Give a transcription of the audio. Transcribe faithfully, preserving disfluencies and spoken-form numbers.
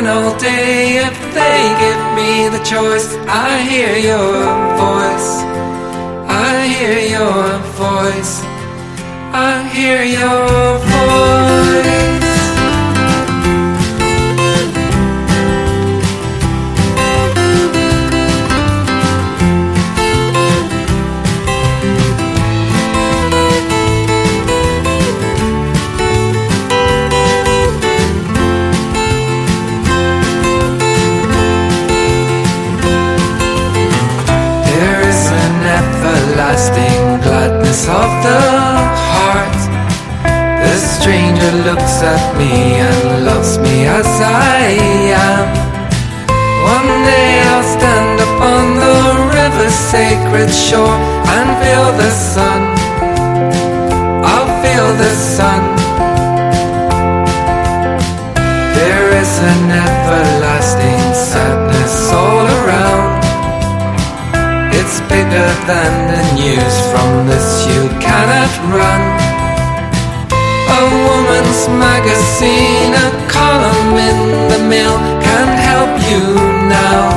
run all day if they give me the choice. I hear your voice, I hear your voice, I hear your voice. Everlasting gladness of the heart. The stranger looks at me and loves me as I am. One day I'll stand upon the river's sacred shore and feel the sun. I'll feel the sun. There is an everlasting sadness all around. It's bigger than the news, from this you cannot run. A woman's magazine, a column in the mail can help you now.